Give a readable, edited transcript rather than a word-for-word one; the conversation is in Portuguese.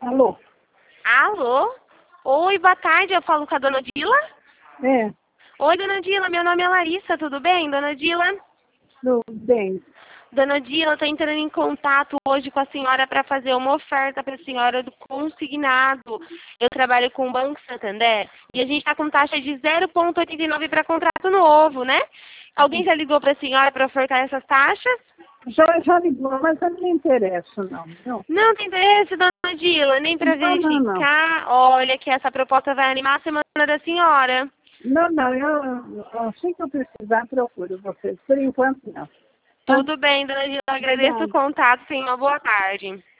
Alô? Alô? Oi, boa tarde, eu falo com a dona Dila? É, Oi, dona Dila, meu nome é Larissa, tudo bem, dona Dila? tudo bem. Dona Dila, eu estou entrando em contato hoje com a senhora para fazer uma oferta para a senhora do consignado. Eu trabalho com o Banco Santander e a gente está com taxa de 0,89 para contrato novo, né? Alguém já ligou para a senhora para ofertar essas taxas? Já ligou, mas eu não me interesso, não. Não, Não tem interesse, dona Dila, nem para não. verificar. Olha que essa proposta vai animar a semana da senhora. Não, eu assim que eu precisar, procuro vocês. Por enquanto, não. Tá? Tudo bem, dona Dila, agradeço o Obrigada. contato, tenha uma boa tarde.